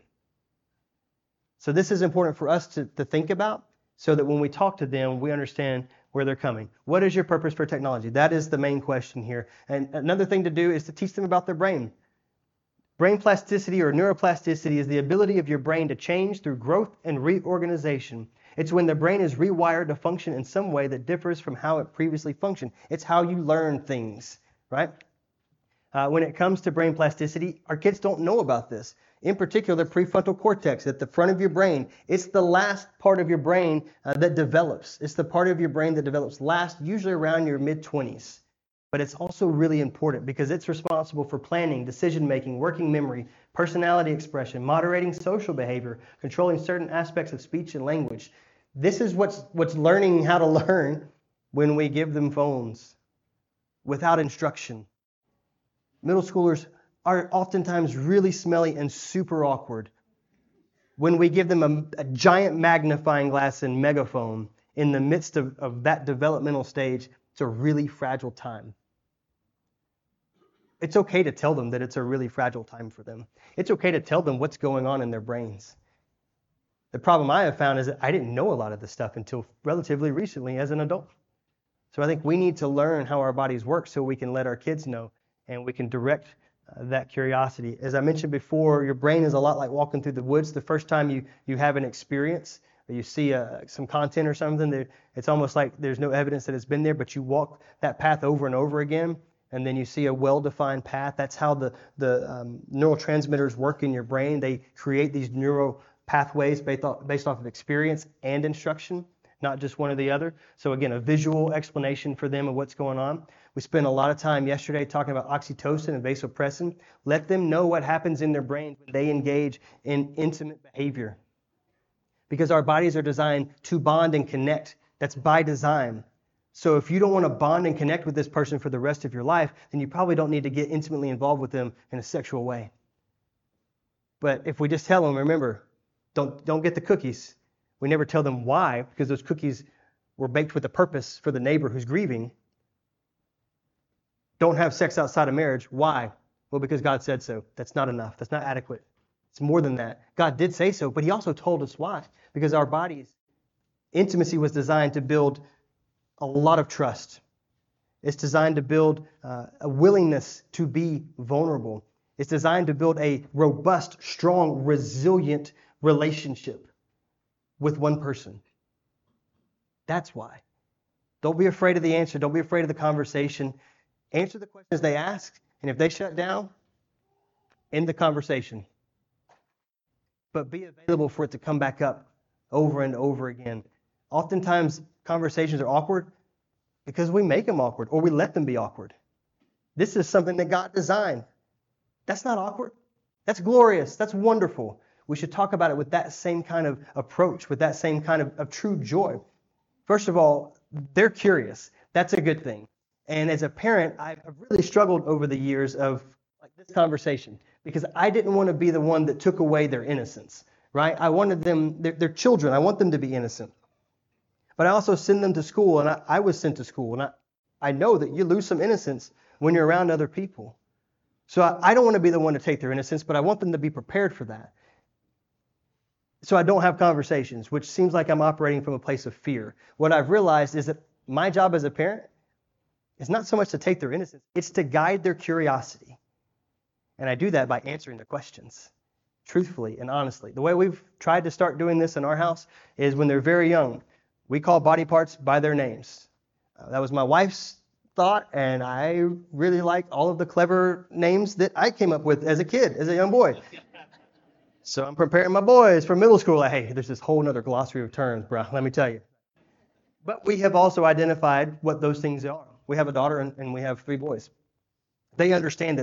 So this is important for us to, to think about so that when we talk to them, we understand where they're coming. What is your purpose for technology? That is the main question here. And another thing to do is to teach them about their brain. Brain plasticity or neuroplasticity is the ability of your brain to change through growth and reorganization. It's when the brain is rewired to function in some way that differs from how it previously functioned. It's how you learn things, right? Uh, when it comes to brain plasticity, our kids don't know about this. In particular, the prefrontal cortex at the front of your brain. It's the last part of your brain uh, that develops. It's the part of your brain that develops last, usually around your mid-twenties. But it's also really important because it's responsible for planning, decision-making, working memory, personality expression, moderating social behavior, controlling certain aspects of speech and language. This is what's, what's learning how to learn when we give them phones without instruction. Middle schoolers are oftentimes really smelly and super awkward when we give them a, a giant magnifying glass and megaphone in the midst of, of that developmental stage. It's a really fragile time. It's okay to tell them that it's a really fragile time for them. It's okay to tell them what's going on in their brains. The problem I have found is that I didn't know a lot of this stuff until relatively recently as an adult. So I think we need to learn how our bodies work so we can let our kids know and we can direct uh, that curiosity. As I mentioned before, your brain is a lot like walking through the woods. The first time you, you have an experience, or you see uh, some content or something, that it's almost like there's no evidence that it's been there, but you walk that path over and over again, and then you see a well-defined path. That's how the, the um, neurotransmitters work in your brain. They create these neural pathways based off, based off of experience and instruction, not just one or the other. So again, a visual explanation for them of what's going on. We spent a lot of time yesterday talking about oxytocin and vasopressin. Let them know what happens in their brains when they engage in intimate behavior. Because our bodies are designed to bond and connect. That's by design. So if you don't want to bond and connect with this person for the rest of your life, then you probably don't need to get intimately involved with them in a sexual way. But if we just tell them, remember, don't, don't get the cookies. We never tell them why, because those cookies were baked with a purpose for the neighbor who's grieving. Don't have sex outside of marriage. Why? Well, because God said so. That's not enough. That's not adequate. It's more than that. God did say so, but he also told us why. Because our bodies, intimacy was designed to build a lot of trust. It's designed to build uh, a willingness to be vulnerable. It's designed to build a robust, strong, resilient relationship with one person. That's why. Don't be afraid of the answer. Don't be afraid of the conversation. Answer the questions they ask, and if they shut down, end the conversation. But be available for it to come back up over and over again. Oftentimes, conversations are awkward because we make them awkward or we let them be awkward. This is something that God designed. That's not awkward. That's glorious. That's wonderful. We should talk about it with that same kind of approach, with that same kind of, of true joy. First of all, they're curious. That's a good thing. And as a parent, I've really struggled over the years of like this conversation because I didn't want to be the one that took away their innocence, right? I wanted them, they're, they're children. I want them to be innocent. But I also send them to school, and I, I was sent to school, and I, I know that you lose some innocence when you're around other people. So I, I don't want to be the one to take their innocence, but I want them to be prepared for that. So I don't have conversations, which seems like I'm operating from a place of fear. What I've realized is that my job as a parent is not so much to take their innocence, it's to guide their curiosity. And I do that by answering their questions, truthfully and honestly. The way we've tried to start doing this in our house is when they're very young, we call body parts by their names. Uh, that was my wife's thought, and I really like all of the clever names that I came up with as a kid, as a young boy. So I'm preparing my boys for middle school. Like, hey, there's this whole other glossary of terms, bro, let me tell you. But we have also identified what those things are. We have a daughter and, and we have three boys. They understand that.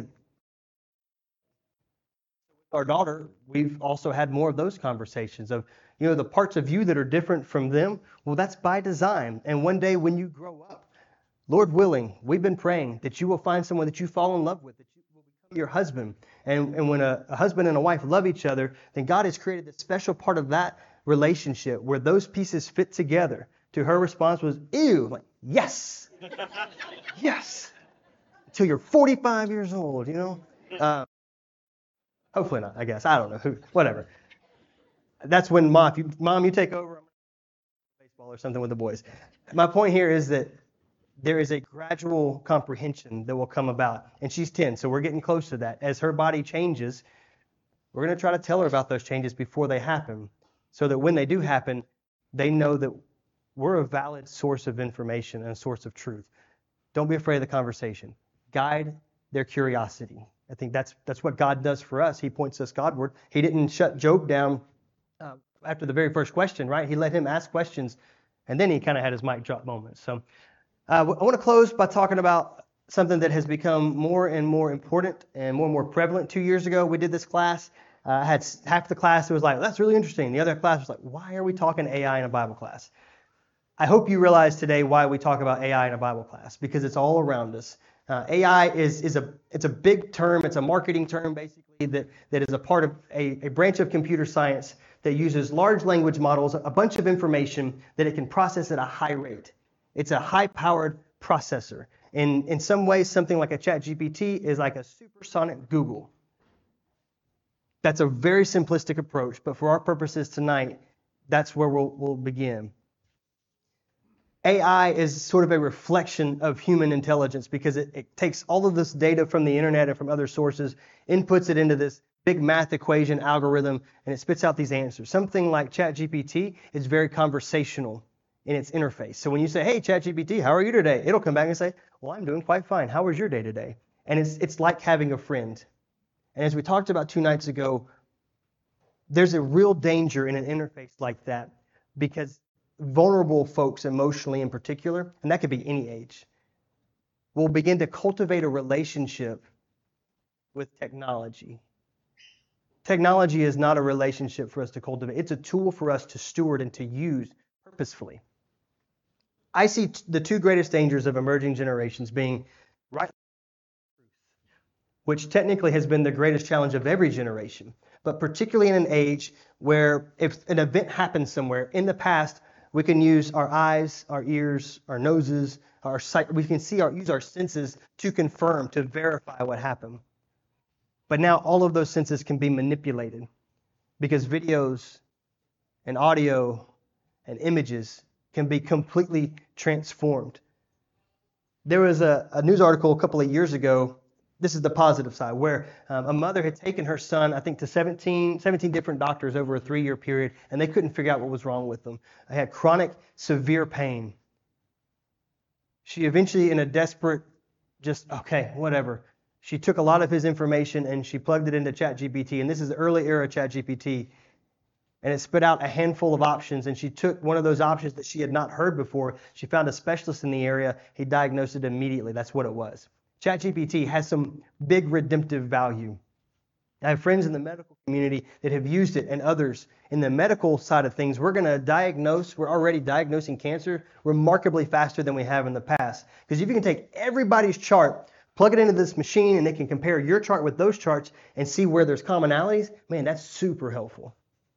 Our daughter, we've also had more of those conversations of, you know, the parts of you that are different from them. Well, that's by design. And one day when you grow up, Lord willing, we've been praying that you will find someone that you fall in love with, that you will become your husband. And, and when a, a husband and a wife love each other, then God has created this special part of that relationship where those pieces fit together. To her response was, ew. I'm like, yes. Yes. Until you're forty-five years old, you know. Uh, hopefully not, I guess. I don't know. Who, whatever. That's when mom, if you, mom, you take over. I'm going to baseball or something with the boys. My point here is that there is a gradual comprehension that will come about. And she's ten, so we're getting close to that. As her body changes, we're going to try to tell her about those changes before they happen, so that when they do happen, they know that we're a valid source of information and a source of truth. Don't be afraid of the conversation. Guide their curiosity. I think that's that's what God does for us. He points us Godward. He didn't shut Job down uh, after the very first question, right? He let him ask questions, and then he kind of had his mic drop moment. So uh, I want to close by talking about something that has become more and more important and more and more prevalent. Two years ago, we did this class. Uh, I had half the class that was like, that's really interesting. The other class was like, why are we talking A I in a Bible class? I hope you realize today why we talk about A I in a Bible class, because it's all around us. Uh, A I is is a it's a big term. It's a marketing term, basically, that, that is a part of a, a branch of computer science that uses large language models, a bunch of information that it can process at a high rate. It's a high-powered processor. In in some ways, something like a ChatGPT is like a supersonic Google. That's a very simplistic approach, but for our purposes tonight, that's where we'll we'll begin. A I is sort of a reflection of human intelligence because it, it takes all of this data from the internet and from other sources, inputs it into this big math equation algorithm, and it spits out these answers. Something like ChatGPT is very conversational in its interface. So when you say, hey, ChatGPT, how are you today? It'll come back and say, well, I'm doing quite fine. How was your day today? And it's it's like having a friend. And as we talked about two nights ago, there's a real danger in an interface like that because vulnerable folks emotionally in particular, and that could be any age, will begin to cultivate a relationship with technology. Technology is not a relationship for us to cultivate. It's a tool for us to steward and to use purposefully. I see t- the two greatest dangers of emerging generations being right, which technically has been the greatest challenge of every generation, but particularly in an age where if an event happens somewhere, in the past, we can use our eyes, our ears, our noses, our sight. We can see our use our senses to confirm, to verify what happened. But now all of those senses can be manipulated because videos and audio and images can be completely transformed. There was a, a news article a couple of years ago. This is the positive side, where um, a mother had taken her son, I think, to seventeen, seventeen different doctors over a three-year period, and they couldn't figure out what was wrong with them. They had chronic, severe pain. She eventually, in a desperate, just, okay, whatever, she took a lot of his information and she plugged it into ChatGPT, and this is the early era ChatGPT, and it spit out a handful of options, and she took one of those options that she had not heard before. She found a specialist in the area. He diagnosed it immediately. That's what it was. ChatGPT has some big redemptive value. I have friends in the medical community that have used it and others. In the medical side of things, we're going to diagnose, we're already diagnosing cancer remarkably faster than we have in the past. Because if you can take everybody's chart, plug it into this machine, and they can compare your chart with those charts and see where there's commonalities, man, that's super helpful.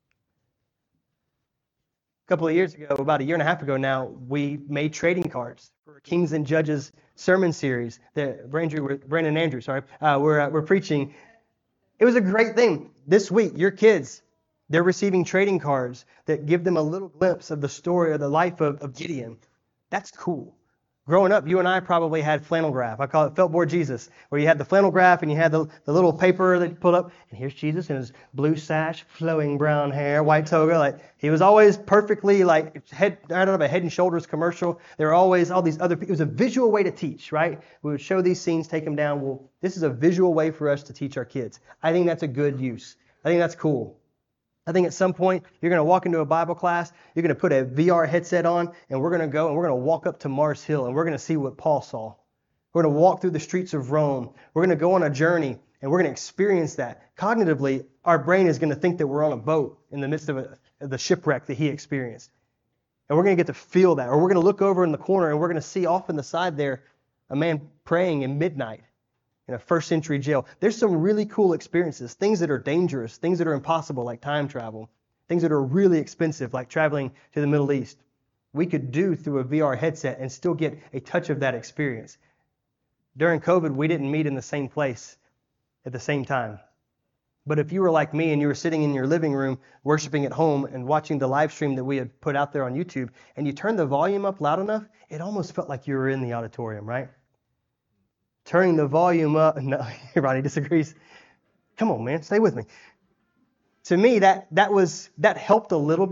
A couple of years ago, about a year and a half ago now, we made trading cards for Kings and Judges sermon series that Brandon, Brandon and Andrew, sorry, uh, we're, uh, we're preaching. It was a great thing. This week, your kids, they're receiving trading cards that give them a little glimpse of the story of the life of, of Gideon. That's cool. Growing up, you and I probably had flannel graph. I call it Feltboard Jesus, where you had the flannel graph and you had the, the little paper that you pulled up, and here's Jesus in his blue sash, flowing brown hair, white toga. Like he was always perfectly like head, I don't know, a Head and Shoulders commercial. There were always all these other. It was a visual way to teach, right? We would show these scenes, take them down. Well, this is a visual way for us to teach our kids. I think that's a good use. I think that's cool. I think at some point you're going to walk into a Bible class, you're going to put a V R headset on, and we're going to go and we're going to walk up to Mars Hill, and we're going to see what Paul saw. We're going to walk through the streets of Rome. We're going to go on a journey, and we're going to experience that. Cognitively, our brain is going to think that we're on a boat in the midst of, a, of the shipwreck that he experienced. And we're going to get to feel that. Or we're going to look over in the corner, and we're going to see off in the side there a man praying in midnight in a first century jail. There's some really cool experiences, things that are dangerous, things that are impossible like time travel, things that are really expensive like traveling to the Middle East. We could do through a V R headset and still get a touch of that experience. During COVID, we didn't meet in the same place at the same time. But if you were like me and you were sitting in your living room worshiping at home and watching the live stream that we had put out there on YouTube, and you turned the volume up loud enough, it almost felt like you were in the auditorium, right? Turning the volume up. No, Ronnie disagrees. Come on, man, stay with me. To me, that that was that helped a little bit,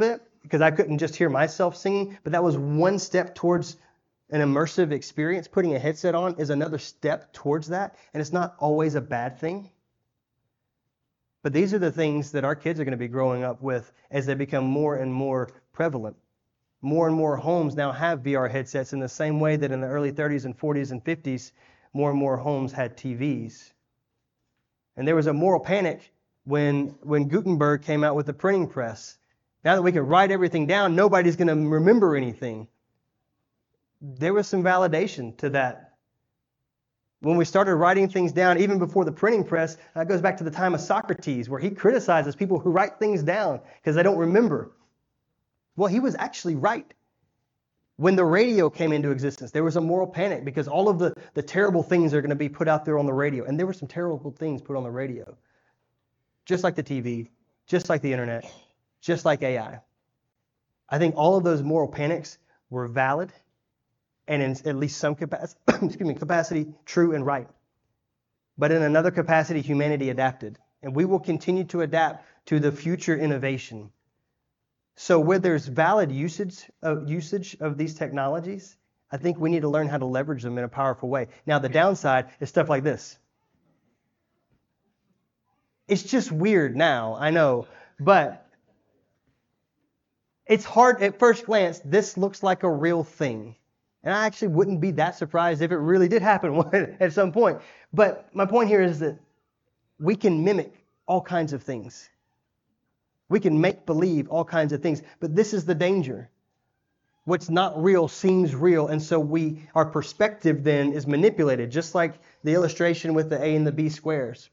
because I couldn't just hear myself singing, but that was one step towards an immersive experience. Putting a headset on is another step towards that, and it's not always a bad thing. But these are the things that our kids are going to be growing up with as they become more and more prevalent. More and more homes now have V R headsets in the same way that in the early thirties and forties and fifties, more and more homes had T Vs. And there was a moral panic when, when Gutenberg came out with the printing press. Now that we can write everything down, nobody's going to remember anything. There was some validation to that. When we started writing things down, even before the printing press, that goes back to the time of Socrates, where he criticizes people who write things down because they don't remember. Well, he was actually right. When the radio came into existence, there was a moral panic because all of the, the terrible things are going to be put out there on the radio. And there were some terrible things put on the radio. Just like the T V, just like the internet, just like A I. I think all of those moral panics were valid and in at least some capacity, excuse me, capacity, true and right. But in another capacity, humanity adapted. And we will continue to adapt to the future innovation. So where there's valid usage of, usage of these technologies, I think we need to learn how to leverage them in a powerful way. Now, the downside is stuff like this. It's just weird now, I know, but it's hard at first glance. This looks like a real thing. And I actually wouldn't be that surprised if it really did happen at some point. But my point here is that we can mimic all kinds of things. We can make believe all kinds of things. But this is the danger. What's not real seems real. And so we, our perspective then is manipulated, just like the illustration with the A and the B squares.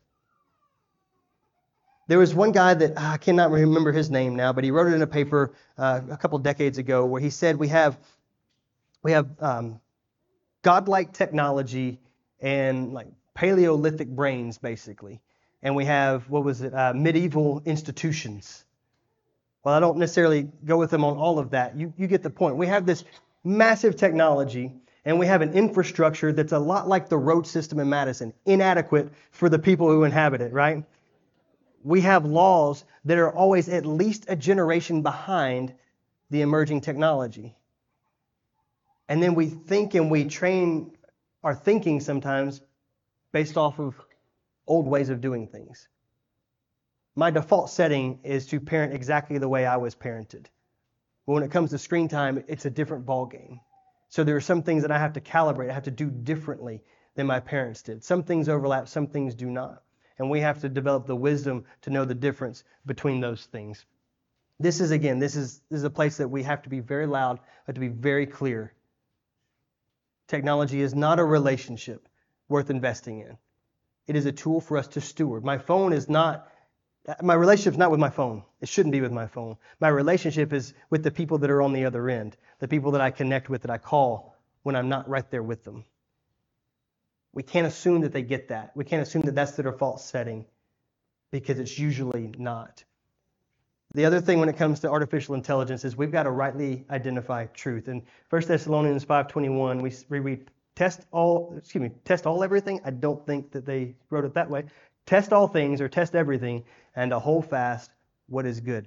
There was one guy that, I cannot remember his name now, but he wrote it in a paper uh, a couple decades ago where he said we have we have um, godlike technology and like Paleolithic brains, basically. And we have, what was it, uh, medieval institutions. Well, I don't necessarily go with them on all of that. You, you get the point. We have this massive technology, and we have an infrastructure that's a lot like the road system in Madison, inadequate for the people who inhabit it, right? We have laws that are always at least a generation behind the emerging technology. And then we think and we train our thinking sometimes based off of old ways of doing things. My default setting is to parent exactly the way I was parented. But when it comes to screen time, it's a different ballgame. So there are some things that I have to calibrate, I have to do differently than my parents did. Some things overlap, some things do not. And we have to develop the wisdom to know the difference between those things. This is, again, this is, this is a place that we have to be very loud, have to be very clear. Technology is not a relationship worth investing in. It is a tool for us to steward. My phone is not, my relationship is not with my phone. It shouldn't be with my phone. My relationship is with the people that are on the other end, the people that I connect with, that I call when I'm not right there with them. We can't assume that they get that. We can't assume that that's the default setting because it's usually not. The other thing when it comes to artificial intelligence is we've got to rightly identify truth. In First Thessalonians five twenty-one, we read, test all, excuse me, test all everything. I don't think that they wrote it that way. Test all things or test everything and to hold fast what is good.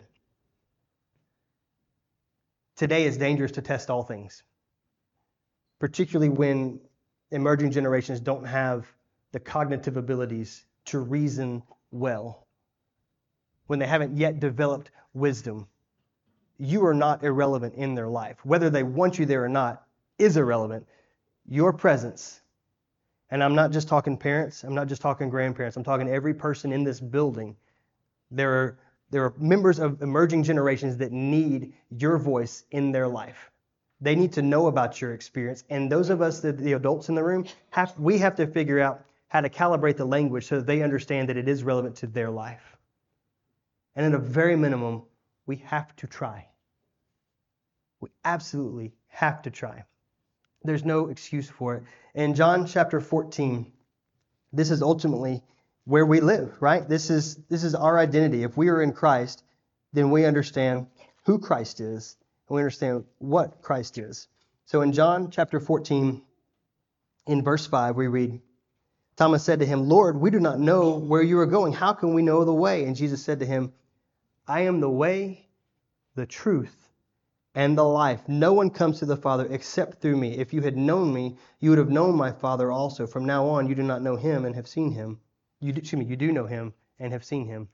Today it's dangerous to test all things, particularly when emerging generations don't have the cognitive abilities to reason well. When they haven't yet developed wisdom, you are not irrelevant in their life. Whether they want you there or not is irrelevant. Your presence, and I'm not just talking parents, I'm not just talking grandparents, I'm talking every person in this building. There are, there are members of emerging generations that need your voice in their life. They need to know about your experience. And those of us, the, the adults in the room, have, we have to figure out how to calibrate the language so that they understand that it is relevant to their life. And at a very minimum, we have to try. We absolutely have to try. There's no excuse for it. In John chapter fourteen, this is ultimately where we live, right? This is, this is our identity. If we are in Christ, then we understand who Christ is, and we understand what Christ is. So in John chapter fourteen, in verse five, we read, Thomas said to him, Lord, we do not know where you are going. How can we know the way? And Jesus said to him, I am the way, the truth, and the life. No one comes to the Father except through me. If you had known me, you would have known my Father also. From now on, you do not know him and have seen him. You do, excuse me, you do know him and have seen him.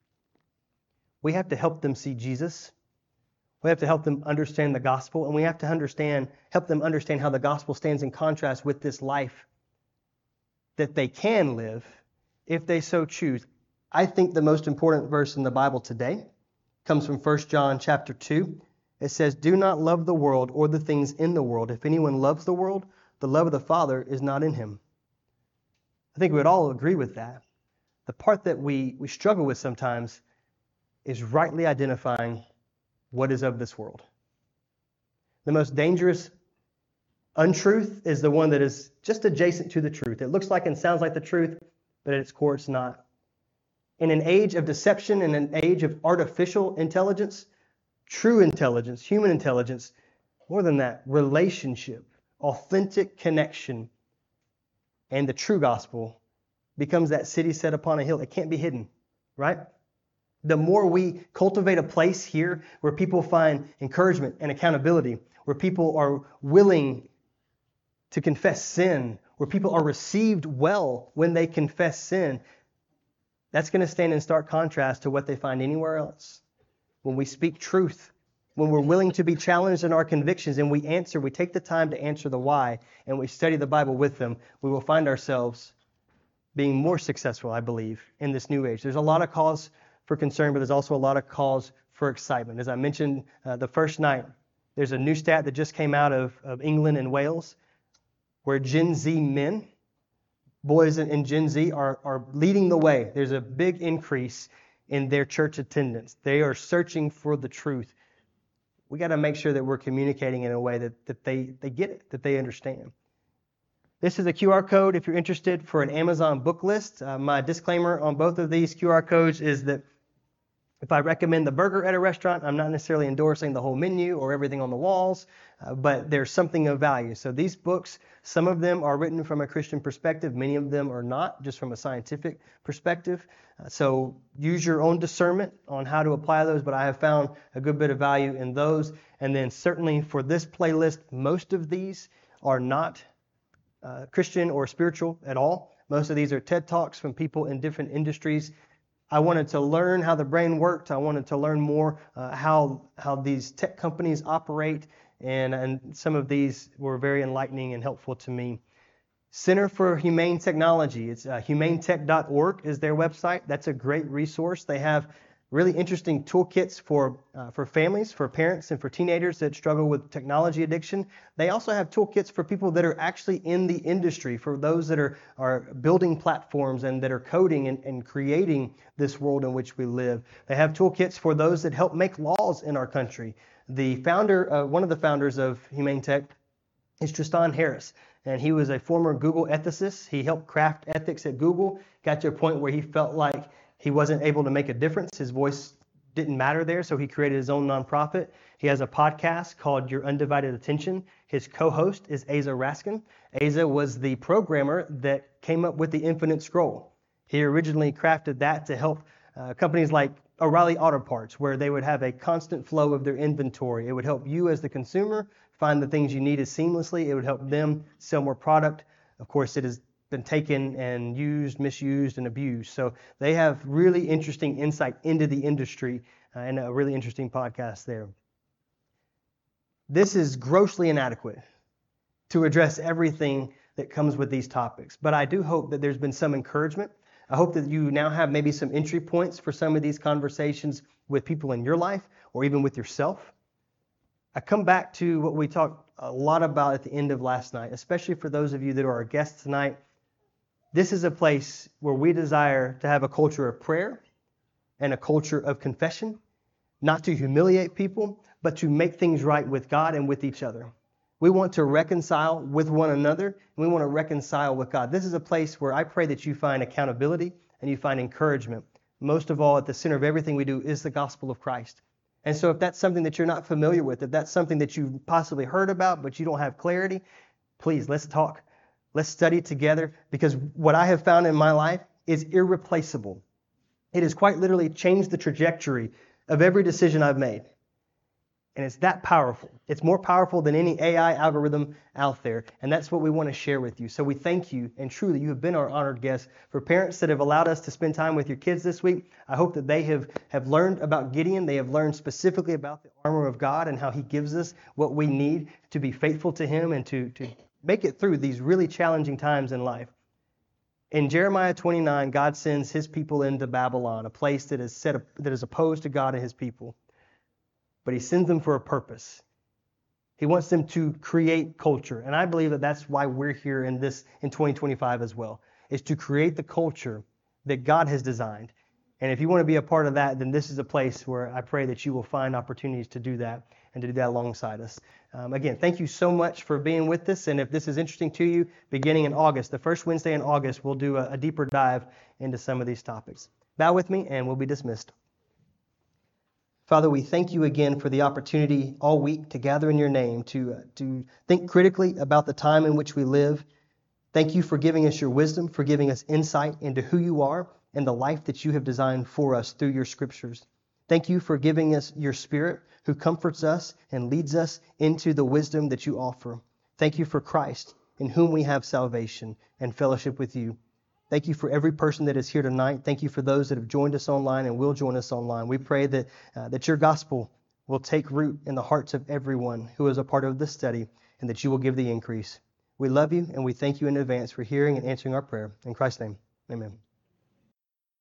We have to help them see Jesus. We have to help them understand the gospel, and we have to understand, help them understand how the gospel stands in contrast with this life that they can live if they so choose. I think the most important verse in the Bible today comes from First John chapter two. It says, "Do not love the world or the things in the world. If anyone loves the world, the love of the Father is not in him." I think we would all agree with that. The part that we, we struggle with sometimes is rightly identifying what is of this world. The most dangerous untruth is the one that is just adjacent to the truth. It looks like and sounds like the truth, but at its core it's not. In an age of deception, in an age of artificial intelligence, true intelligence, human intelligence, more than that, relationship, authentic connection, and the true gospel becomes that city set upon a hill. It can't be hidden, right? The more we cultivate a place here where people find encouragement and accountability, where people are willing to confess sin, where people are received well when they confess sin, that's going to stand in stark contrast to what they find anywhere else. When we speak truth, when we're willing to be challenged in our convictions and we answer, we take the time to answer the why, and we study the Bible with them, we will find ourselves being more successful, I believe, in this new age. There's a lot of cause for concern, but there's also a lot of cause for excitement. As I mentioned uh, the first night, there's a new stat that just came out of, of England and Wales, where Gen Z men, boys in, in Gen Z, are, are leading the way. There's a big increase in their church attendance. They are searching for the truth. We got to make sure that we're communicating in a way that, that they, they get it, that they understand. This is a Q R code if you're interested for an Amazon book list. Uh, my disclaimer on both of these Q R codes is that if I recommend the burger at a restaurant, I'm not necessarily endorsing the whole menu or everything on the walls, uh, but there's something of value. So these books, some of them are written from a Christian perspective. Many of them are not, just from a scientific perspective. Uh, so use your own discernment on how to apply those, but I have found a good bit of value in those. And then certainly for this playlist, most of these are not uh, Christian or spiritual at all. Most of these are TED Talks from people in different industries. I wanted to learn how the brain worked. I wanted to learn more uh, how how these tech companies operate, and, and some of these were very enlightening and helpful to me. Center for Humane Technology. It's uh, humane tech dot org is their website. That's a great resource. They have really interesting toolkits for uh, for families, for parents, and for teenagers that struggle with technology addiction. They also have toolkits for people that are actually in the industry, for those that are, are building platforms and that are coding and, and creating this world in which we live. They have toolkits for those that help make laws in our country. The founder, uh, one of the founders of Humane Tech is Tristan Harris, and he was a former Google ethicist. He helped craft ethics at Google, got to a point where he felt like he wasn't able to make a difference. His voice didn't matter there, so he created his own nonprofit. He has a podcast called Your Undivided Attention. His co-host is Asa Raskin. Asa was the programmer that came up with the Infinite Scroll. He originally crafted that to help uh, companies like O'Reilly Auto Parts, where they would have a constant flow of their inventory. It would help you as the consumer find the things you needed seamlessly. It would help them sell more product. Of course, it is been taken and used, misused, and abused. So they have really interesting insight into the industry uh, and a really interesting podcast there. This is grossly inadequate to address everything that comes with these topics, but I do hope that there's been some encouragement. I hope that you now have maybe some entry points for some of these conversations with people in your life or even with yourself. I come back to what we talked a lot about at the end of last night, especially for those of you that are our guests tonight. This is a place where we desire to have a culture of prayer and a culture of confession, not to humiliate people, but to make things right with God and with each other. We want to reconcile with one another, and we want to reconcile with God. This is a place where I pray that you find accountability and you find encouragement. Most of all, at the center of everything we do is the gospel of Christ. And so if that's something that you're not familiar with, if that's something that you've possibly heard about, but you don't have clarity, please, let's talk. Let's study together, because what I have found in my life is irreplaceable. It has quite literally changed the trajectory of every decision I've made. And it's that powerful. It's more powerful than any A I algorithm out there. And that's what we want to share with you. So we thank you. And truly, you have been our honored guest. For parents that have allowed us to spend time with your kids this week, I hope that they have, have learned about Gideon. They have learned specifically about the armor of God and how he gives us what we need to be faithful to him and to, to make it through these really challenging times in life. In Jeremiah twenty-nine, God sends his people into Babylon, a place that is set that is opposed to God and his people. But he sends them for a purpose. He wants them to create culture. And I believe that that's why we're here in this in twenty twenty-five as well, is to create the culture that God has designed. And if you want to be a part of that, then this is a place where I pray that you will find opportunities to do that and to do that alongside us. Um, again, thank you so much for being with us. And if this is interesting to you, beginning in August, the first Wednesday in August, we'll do a, a deeper dive into some of these topics. Bow with me and we'll be dismissed. Father, we thank you again for the opportunity all week to gather in your name, to, uh, to think critically about the time in which we live. Thank you for giving us your wisdom, for giving us insight into who you are and the life that you have designed for us through your scriptures. Thank you for giving us your Spirit who comforts us and leads us into the wisdom that you offer. Thank you for Christ, in whom we have salvation and fellowship with you. Thank you for every person that is here tonight. Thank you for those that have joined us online and will join us online. We pray that uh, that your gospel will take root in the hearts of everyone who is a part of this study and that you will give the increase. We love you and we thank you in advance for hearing and answering our prayer. In Christ's name, amen.